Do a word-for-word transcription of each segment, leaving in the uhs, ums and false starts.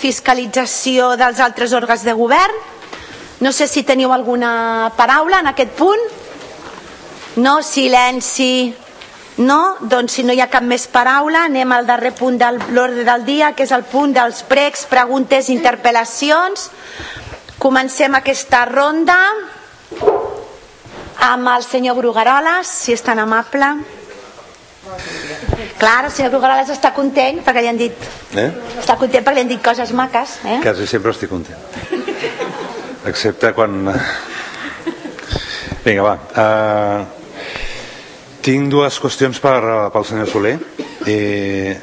fiscalització dels altres òrgans de govern. No sé si teniu alguna paraula en aquest punt. No, silenci. No, doncs si no hi ha cap més paraula, anem al darrer punt de l'ordre del dia, que és el punt dels pregs, preguntes i interpel·lacions. Comencem aquesta ronda amb el senyor Brugueroles, si és tan amable. Clar, el senyor Brugueroles està content perquè li han dit eh? està content perquè li han dit coses maques, eh? Quasi sempre estic content, excepte quan... Vinga, va. Uh, tinc dues qüestions per, pel senyor Soler. Eh,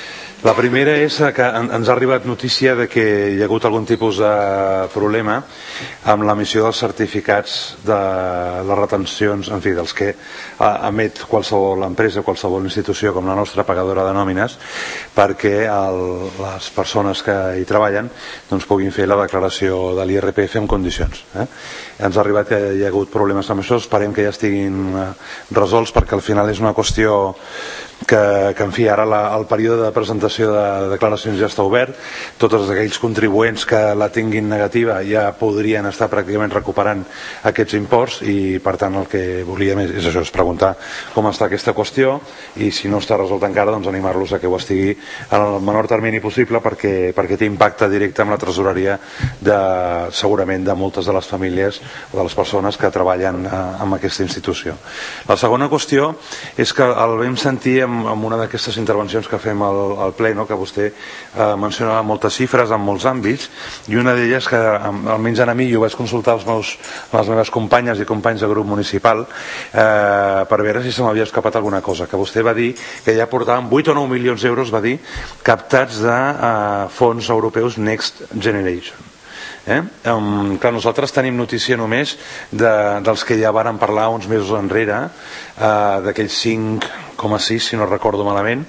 la primera és que ens ha arribat notícia de que hi ha hagut algun tipus de problema amb l'emissió dels certificats de les retencions, en fi, dels que emet qualsevol empresa, qualsevol institució com la nostra pagadora de nòmines, perquè el, les persones que hi treballen doncs puguin fer la declaració de l'I R P F en condicions. Eh? Ens ha arribat que hi ha hagut problemes amb això, esperem que ja estiguin resolts, perquè al final és una qüestió que, que en fi, ara la, el període de presentació de declaracions ja està obert. Tots aquells contribuents que la tinguin negativa ja podrien estar pràcticament recuperant aquests imports, i per tant el que volíem és, és això, és preguntar com està aquesta qüestió, i si no està resolt encara, doncs animar-los a que ho estigui en el menor termini possible, perquè, perquè té impacte directe amb la tresoreria de, segurament, de moltes de les famílies o de les persones que treballen eh, en aquesta institució. La segona qüestió és que el vam sentir en, en una d'aquestes intervencions que fem al, al ple, no? Que vostè eh, mencionava moltes xifres en molts àmbits, i una d'elles que almenys a mi jo vaig consultar els meus, les meves companyes i companys de grup municipal eh, per veure si se m'havia escapat alguna cosa, que vostè va dir que ja portaven vuit o nou milions d'euros, va dir, captats de eh, fons europeus Next Generation. Eh? Um, clar, nosaltres tenim notícia només de, dels que ja varen parlar uns mesos enrere, uh, d'aquells cinc coma sis, si no recordo malament,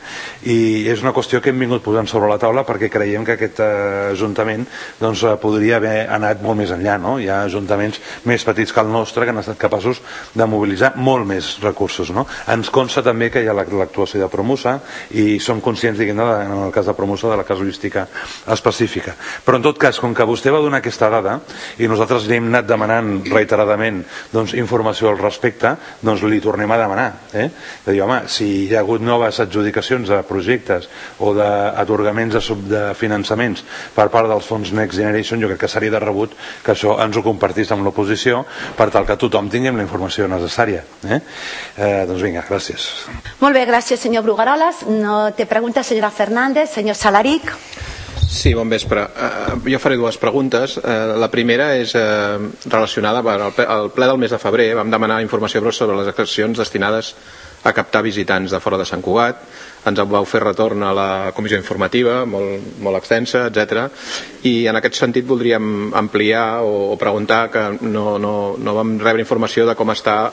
i és una qüestió que hem vingut posant sobre la taula perquè creiem que aquest uh, ajuntament doncs, uh, podria haver anat molt més enllà, no? Hi ha ajuntaments més petits que el nostre que han estat capaços de mobilitzar molt més recursos, no? Ens consta també que hi ha l'actuació de Promusa, i som conscients, diguem, en el cas de Promusa, de la casuística específica. Però en tot cas, com que vostè va donar aquesta dada i nosaltres li hem anat demanant reiteradament doncs, informació al respecte, doncs li tornem a demanar, eh? De dir, home, si hi ha hagut noves adjudicacions de projectes o d'atorgaments de, de finançaments per part dels fons Next Generation, jo crec que seria de rebut que això ens ho compartís amb l'oposició, per tal que tothom tinguem la informació necessària. Eh? Eh, doncs vinga, gràcies. Molt bé, gràcies senyor Brugueroles. No té pregunta, senyora Fernández. Senyor Salaric. Sí, bon vespre. Uh, jo faré dues preguntes. Uh, la primera és uh, relacionada al ple, al ple del mes de febrer. Vam demanar informació sobre les accions destinades a captar visitants de fora de Sant Cugat. Ens en vau fer retorn a la comissió informativa, molt, molt extensa, etcètera. I en aquest sentit voldríem ampliar o, o preguntar, que no, no, no vam rebre informació de com està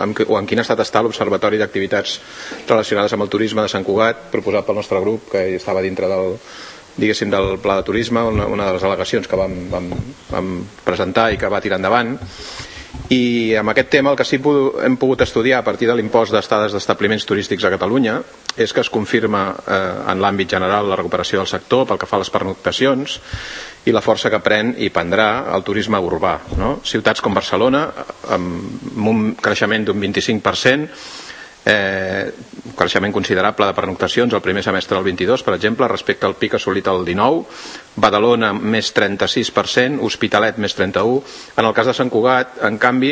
o en quin estat està l'Observatori d'Activitats Relacionades amb el Turisme de Sant Cugat, proposat pel nostre grup, que estava dintre del, diguéssim, del Pla de Turisme, una, una de les al·legacions que vam, vam, vam presentar i que va tirar endavant. I amb aquest tema el que sí hem pogut estudiar a partir de l'impost d'estades d'establiments turístics a Catalunya és que es confirma eh, en l'àmbit general la recuperació del sector pel que fa a les pernoctacions i la força que pren i prendrà el turisme urbà, no? Ciutats com Barcelona, amb un creixement d'un vint-i-cinc per cent, eh, creixement considerable de pernoctacions el primer semestre del vint-i-dos, per exemple, respecte al pic assolit el dinou, Badalona més trenta-sis per cent, Hospitalet més trenta-u. En el cas de Sant Cugat, en canvi,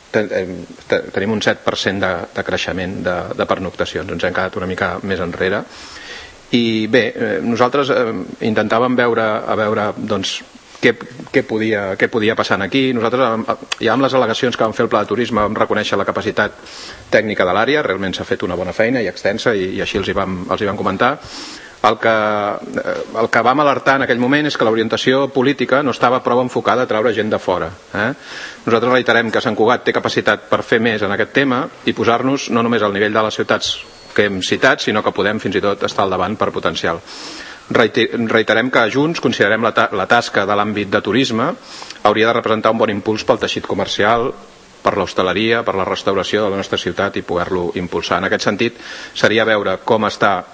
tenim un set per cent de, de creixement de, de pernoctacions. Ens hem quedat una mica més enrere. I bé, nosaltres intentàvem veure, a veure doncs, què, què, podia, què podia passar aquí. Nosaltres, ja amb les al·legacions que vam fer el Pla de Turisme, vam reconèixer la capacitat tècnica de l'àrea, realment s'ha fet una bona feina i extensa, i, i així els hi vam, els hi vam comentar. El que, el que vam alertar en aquell moment és que l'orientació política no estava prou enfocada a treure gent de fora. Eh? Nosaltres reiterem que Sant Cugat té capacitat per fer més en aquest tema i posar-nos no només al nivell de les ciutats que hem citat, sinó que podem fins i tot estar al davant per potencial. Reiterem que junts considerem la, ta la tasca de l'àmbit de turisme hauria de representar un bon impuls pel teixit comercial, per l'hostaleria, per la restauració de la nostra ciutat i poder-lo impulsar. En aquest sentit, seria veure com està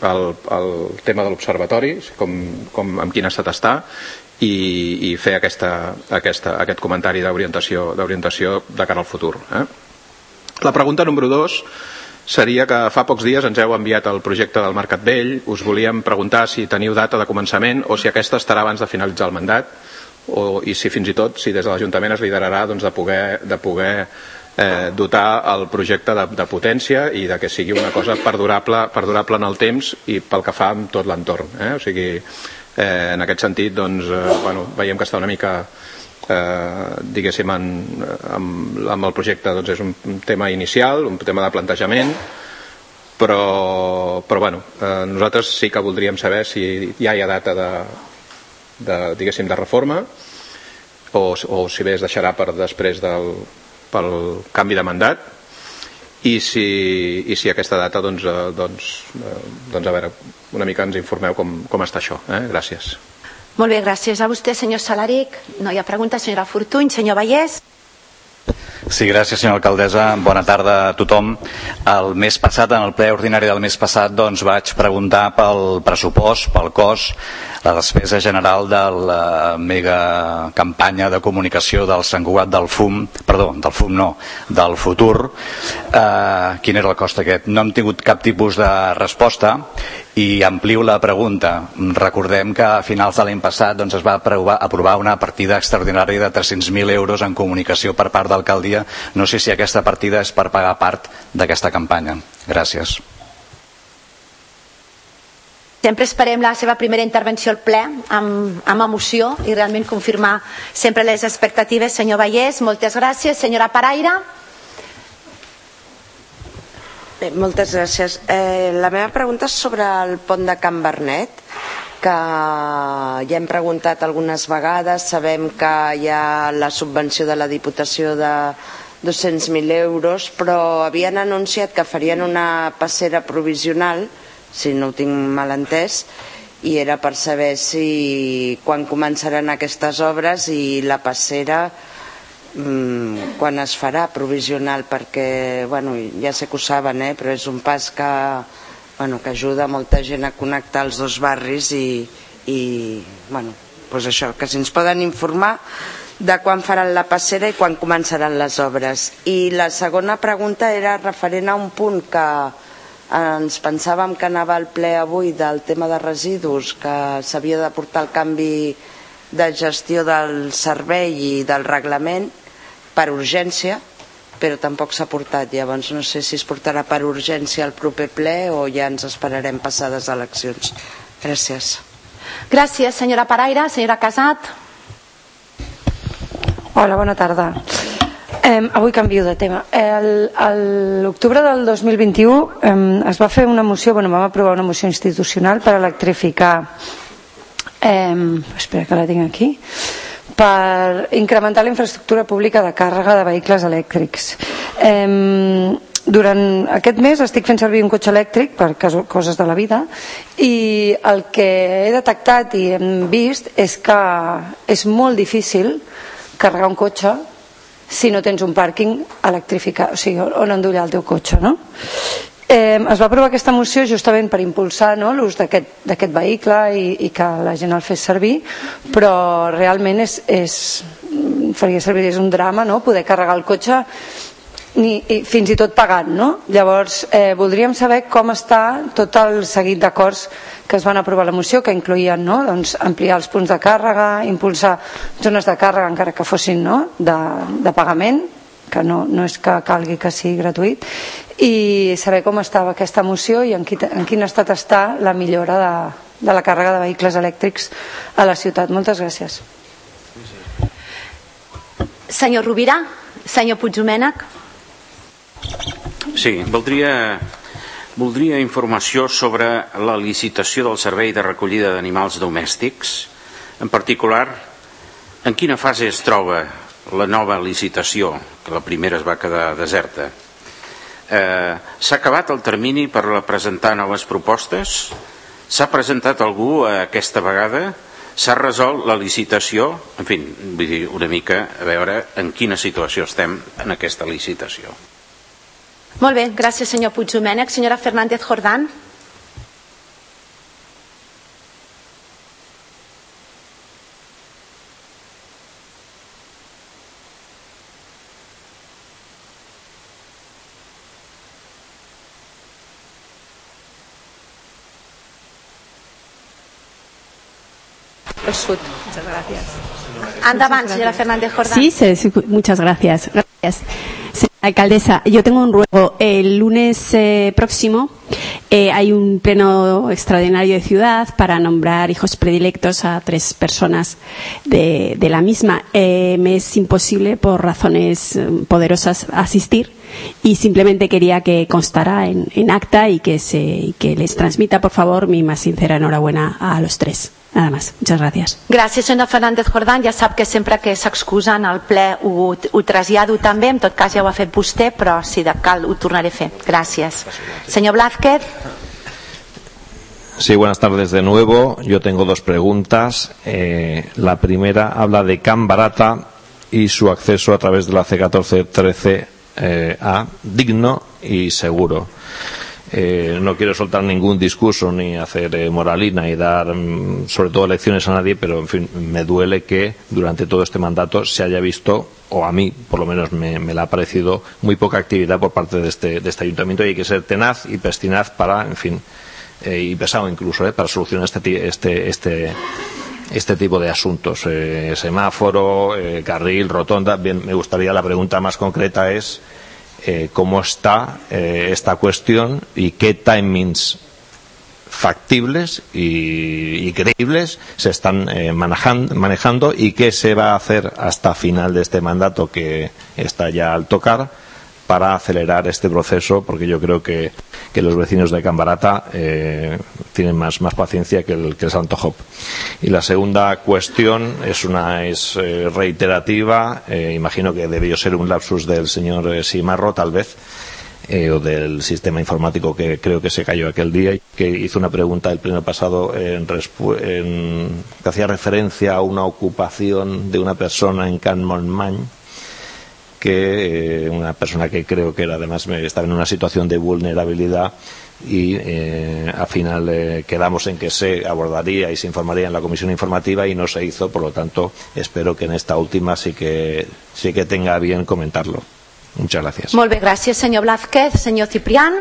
el, el tema de l'observatori, com, com, amb quin estat està, i, i fer aquesta, aquesta, aquest comentari d'orientació d'orientació de cara al futur. Eh? La pregunta número dos seria que fa pocs dies ens heu enviat el projecte del Mercat Vell. Us volíem preguntar si teniu data de començament o si aquesta estarà abans de finalitzar el mandat, o, i si fins i tot si des de l'Ajuntament es liderarà doncs, de poder, de poder eh, dotar el projecte de, de potència i de que sigui una cosa perdurable, perdurable en el temps i pel que fa amb tot l'entorn. Eh? O sigui, eh, en aquest sentit doncs, eh, bueno, veiem que està una mica Eh, diguéssim en, amb, amb el projecte doncs és un tema inicial, un tema de plantejament, però, però bueno, eh, nosaltres sí que voldríem saber si ja hi ha data de, de, diguéssim, de reforma o, o si bé es deixarà per després del pel canvi de mandat, i si, i si aquesta data doncs, eh, doncs, eh, doncs a veure, una mica ens informeu com, com està això. Eh? Gràcies. Molt bé, gràcies a vostè, senyor Salaric. No hi ha pregunta, senyora Fortuny. Senyor Vallès. Sí, gràcies, senyora alcaldessa. Bona tarda a tothom. El mes passat, en el ple ordinari del mes passat, doncs vaig preguntar pel pressupost, pel cost, la despesa general de la mega campanya de comunicació del Sant Cugat del Fum, perdó, del Fum no, del futur. Eh, quin era el cost aquest? No hem tingut cap tipus de resposta. I amplio la pregunta. Recordem que a finals de l'any passat doncs, es va aprovar, aprovar una partida extraordinària de tres-cents mil euros en comunicació per part d'alcaldia. No sé si aquesta partida és per pagar part d'aquesta campanya. Gràcies. Sempre esperem la seva primera intervenció al ple amb, amb emoció i realment confirmar sempre les expectatives. Senyor Vallès, moltes gràcies. Senyora Paraire. Bé, moltes gràcies. Eh, la meva pregunta és sobre el pont de Can Bernet, que ja hem preguntat algunes vegades. Sabem que hi ha la subvenció de la Diputació de dos-cents mil euros, però havien anunciat que farien una passera provisional, si no ho tinc mal entès, i era per saber si quan començaran aquestes obres i la passera quan es farà provisional, perquè bueno, ja sé que ho saben, eh, però és un pas que, bueno, que ajuda molta gent a connectar els dos barris i, i bueno, doncs això, que si ens poden informar de quan faran la passera i quan començaran les obres. I la segona pregunta era referent a un punt que ens pensàvem que anava al ple avui del tema de residus, que s'havia de portar el canvi de gestió del servei i del reglament per urgència, però tampoc s'ha portat. Llavors no sé si es portarà per urgència al proper ple o ja ens esperarem passades eleccions. Gràcies. Gràcies, senyora Paraire. Senyora Casat. Hola, bona tarda. Eh, avui canvio de tema. L'octubre del dos mil vint-i-u eh, es va fer una moció, bueno, vam aprovar una moció institucional per electrificar, eh, espera que la tinc aquí, per incrementar la infraestructura pública de càrrega de vehicles elèctrics. Eh, durant aquest mes estic fent servir un cotxe elèctric per coses de la vida i el que he detectat i hem vist és que és molt difícil carregar un cotxe si no tens un pàrquing electrificat, o sigui, on endollar el teu cotxe, no? Eh, es va aprovar aquesta moció justament per impulsar, no, l'ús d'aquest vehicle i, i que la gent el fes servir, però realment és, és, faria servir, és un drama, no?, poder carregar el cotxe ni, i fins i tot pagant, no? Llavors eh, voldríem saber com està tot el seguit d'acords que es van aprovar a la moció, que incloïen, no?, doncs, ampliar els punts de càrrega, impulsar zones de càrrega encara que fossin, no?, de, de pagament, que no, no és que calgui que sigui gratuït, i saber com estava aquesta moció i en, qui, en quin estat està la millora de, de la càrrega de vehicles elèctrics a la ciutat. Moltes gràcies. Senyor Rovira. Senyor Puigdomènech. Sí, voldria, voldria informació sobre la licitació del servei de recollida d'animals domèstics. En particular, en quina fase es troba la nova licitació, que la primera es va quedar deserta. Eh, s'ha acabat el termini per presentar noves propostes? S'ha presentat algú aquesta vegada? S'ha resolt la licitació? En fi, vull dir, una mica a veure en quina situació estem en aquesta licitació. Molt bé, gràcies senyor Puigdomènech. Senyora Fernández Jordán. el Sud. Muchas gracias. Endavant, señora Fernández Jordán. Sí, sí, muchas gracias. Gracias. Señora alcaldesa, yo tengo un ruego. El lunes eh, próximo eh, hay un pleno extraordinario de ciudad para nombrar hijos predilectos a tres personas de, de la misma. Eh, me es imposible, por razones eh, poderosas, asistir y simplemente quería que constara en, en acta y que, se, y que les transmita, por favor, mi más sincera enhorabuena a los tres. Nada más. Muchas gracias. Gràcies, senyora Fernández Jordán. Ja sap que sempre que s'excusa en el ple ho, ho trasllado també. En tot cas ja ho ha fet vostè, però si de cal ho tornaré a fer. Gràcies. Senyor Blázquez. Sí, buenas tardes de nuevo. Yo tengo dos preguntas. Eh, la primera habla de Can Barata y su acceso a través de la C catorce trece eh, A digno y seguro. Eh, no quiero soltar ningún discurso ni hacer eh, moralina y dar mm, sobre todo lecciones a nadie, pero en fin, me duele que durante todo este mandato se haya visto, o a mí por lo menos me, me la ha parecido, muy poca actividad por parte de este, de este ayuntamiento, y hay que ser tenaz y pertinaz para, en fin, eh, y pesado incluso, eh, para solucionar este, este, este, este tipo de asuntos. Eh, semáforo, eh, carril, rotonda. Bien, me gustaría, la pregunta más concreta es Eh, cómo está eh, esta cuestión y qué timings factibles y, y creíbles se están eh, manejando, manejando y qué se va a hacer hasta final de este mandato, que está ya al tocar, para acelerar este proceso, porque yo creo que, que los vecinos de Can Barata eh, tienen más, más paciencia que el, que el Santo Job. Y la segunda cuestión es una es eh, reiterativa, eh, imagino que debió ser un lapsus del señor eh, Simarro, tal vez, eh, o del sistema informático que creo que se cayó aquel día, y que hizo una pregunta el pleno pasado en, en, que hacía referencia a una ocupación de una persona en Can Montmany, que eh, una persona que creo que era, además estaba en una situación de vulnerabilidad, y eh, al final eh, quedamos en que se abordaría y se informaría en la comisión informativa y no se hizo. Por lo tanto, espero que en esta última sí que sí que tenga bien comentarlo. Muchas gracias. Molt bé, gràcies, senyor Blázquez. Senyor Ciprián.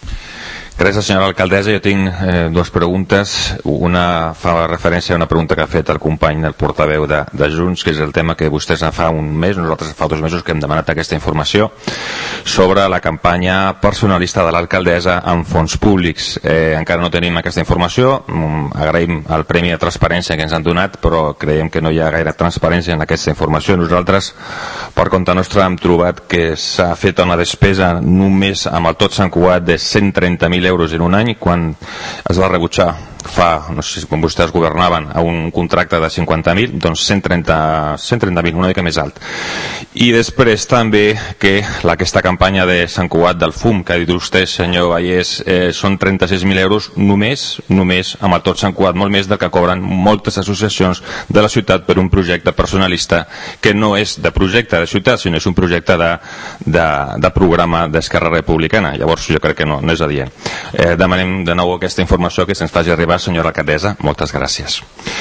Gràcies, senyora alcaldessa. Jo tinc eh, dues preguntes. Una fa referència a una pregunta que ha fet el company, el portaveu de, de Junts, que és el tema que vostès fa un mes, nosaltres fa dos mesos que hem demanat aquesta informació, sobre la campanya personalista de l'alcaldessa amb fons públics. Eh, encara no tenim aquesta informació. Mm, agraïm el premi de transparència que ens han donat, però creiem que no hi ha gaire transparència en aquesta informació. Nosaltres, per compte nostre, hem trobat que s'ha fet una despesa només amb el tot Sant Cugat de cent trenta mil euros en un any, quan es va rebutjar fa, no sé si quan vostès governaven, a un contracte de cinquanta mil, doncs cent trenta mil, una mica més alt. I després també que aquesta campanya de Sant Cugat del fum, que ha dit vostè, senyor Vallès, eh, són trenta-sis mil euros només, només amb el tot Sant Cugat, molt més del que cobren moltes associacions de la ciutat per un projecte personalista que no és de projecte de ciutat, sinó és un projecte de, de, de programa d'Esquerra Republicana. Llavors jo crec que no, no és adient. Eh, demanem de nou aquesta informació que se'ns faci arribar, senyora alcaldessa. Moltes gràcies.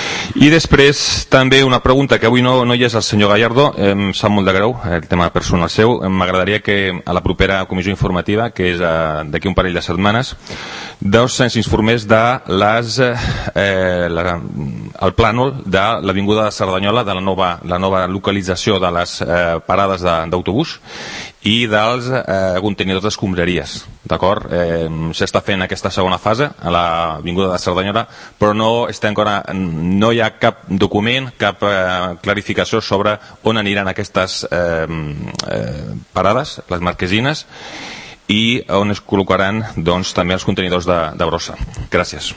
I després també una pregunta que avui no, no hi és el senyor Gallardo, eh, em sap molt de greu el tema personal seu. M'agradaria que a la propera comissió informativa, que és eh, d'aquí un parell de setmanes, doncs se'ns informés de les, eh, la, el plànol de l'avinguda de Cerdanyola, de la nova, la nova localització de les eh, parades d'autobús i dels eh, contenidors d'escombraries, d'acord? Eh, s'està fent aquesta segona fase a l'avinguda de Cerdanyola, però no, està encara, no hi ha cap document, cap eh, clarificació sobre on aniran aquestes eh, eh, parades, les marquesines, i on es col·locaran doncs, també els contenidors de, de brossa. Gràcies.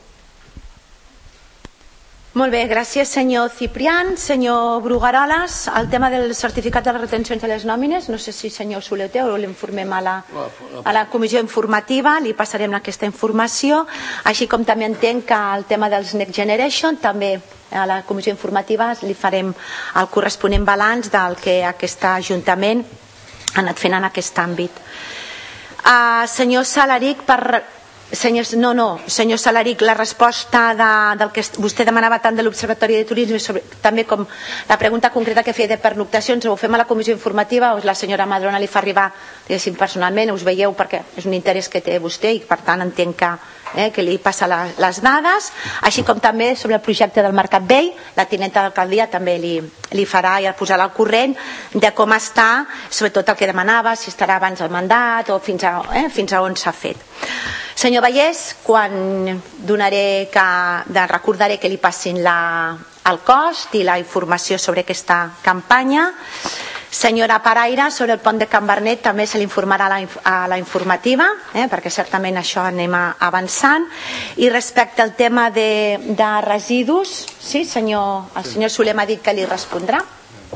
Molt bé, gràcies, senyor Ciprián. Senyor Brugaroles, el tema del certificat de les retencions de les nòmines, no sé si senyor Soler té o l'informem a, la, a la comissió informativa, li passarem aquesta informació, així com també entenc que el tema dels Next Generation, també a la comissió informativa li farem el corresponent balanç del que aquest Ajuntament ha anat fent en aquest àmbit. Uh, senyor Salaric, per... Senyor, no, no, senyor Salaric, la resposta de, del que vostè demanava tant de l'Observatori de Turisme, sobre, també com la pregunta concreta que feia de pernoctacions, ho fem a la comissió informativa o la senyora Madrona li fa arribar, diguéssim, personalment, us veieu perquè és un interès que té vostè i per tant entenc que, eh, que li passa la, les dades, així com també sobre el projecte del Mercat Vell, la tinenta d'alcaldia també li, li farà i el posarà al corrent de com està, sobretot el que demanava, si estarà abans del mandat o fins a, eh, fins a on s'ha fet. Senyor Vallès, quan donaré que, de, recordaré que li passin la, el cost i la informació sobre aquesta campanya. Senyora Paraire, sobre el pont de Can Vernet també se l'informarà a, a la informativa, eh, perquè certament això anem avançant. I respecte al tema de, de residus, sí, senyor, el senyor Soler m'ha dit que li respondrà.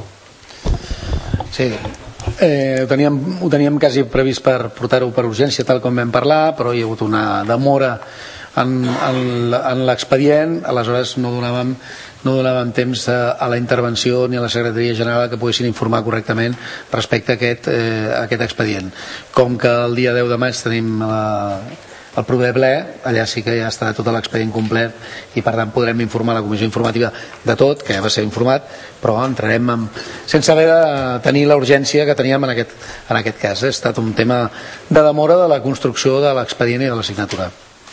Sí, eh, ho, teníem, ho teníem quasi previst per portar-ho per urgència, tal com vam parlar, però hi ha hagut una demora en, en, en l'expedient, aleshores no donàvem no donàvem temps a, a la intervenció ni a la Secretaria General que poguessin informar correctament respecte a aquest, eh, a aquest expedient. Com que el dia deu de maig tenim la, el proper ple, allà sí que ja estarà tot l'expedient complet i per tant podrem informar la comissió informativa de tot, que ja va ser informat, però entrarem amb, sense haver de tenir la urgència que teníem en aquest, en aquest cas. Ha estat un tema de demora de la construcció de l'expedient i de la signatura.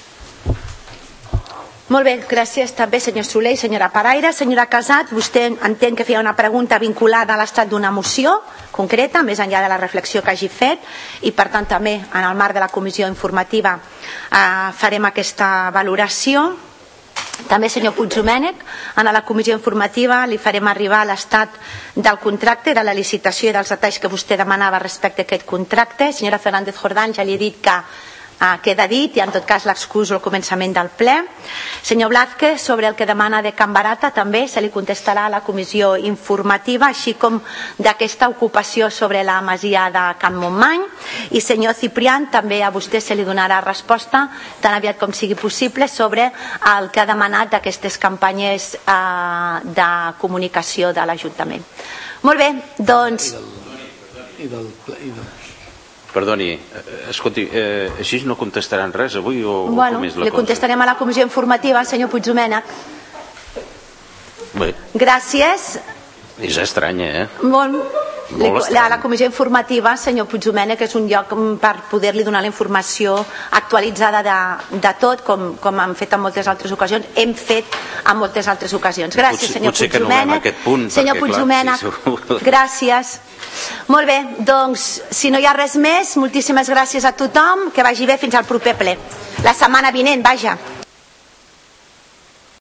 Molt bé, gràcies també senyor Soler i senyora Paraire. Senyora Casat, vostè entén que feia una pregunta vinculada a l'estat d'una moció concreta, més enllà de la reflexió que hagi fet, i per tant també en el marc de la comissió informativa eh, farem aquesta valoració. També senyor Puigdomènech, en la comissió informativa li farem arribar l'estat del contracte, de la licitació i dels detalls que vostè demanava respecte a aquest contracte. Senyora Fernández Jordán, ja li he dit que Uh, queda dit i en tot cas l'excuso al començament del ple. Senyor Blázquez, sobre el que demana de Can Barata també se li contestarà a la comissió informativa, així com d'aquesta ocupació sobre la masia de Can Montmany. I senyor Ciprián, també a vostè se li donarà resposta tan aviat com sigui possible sobre el que ha demanat d'aquestes campanyes uh, de comunicació de l'Ajuntament. Molt bé, doncs... I del, i del... Perdoni, escolti, eh, així no contestaran res avui o, bueno, o com és la li contestarem a la comissió informativa al senyor Puigdomènech. Bé. Gràcies. És estranya, eh? Molt, Molt li, a la comissió informativa, senyor Puigdomènech, és un lloc per poder-li donar la informació actualitzada de, de tot, com, com hem fet en moltes altres ocasions, hem fet en moltes altres ocasions. Gràcies, potser, senyor potser Puigdomènech. Que punt, senyor perquè, Puigdomènech, clar, sí, gràcies. Molt bé, doncs, si no hi ha res més, moltíssimes gràcies a tothom, que vagi bé fins al proper ple. La setmana vinent, vaja.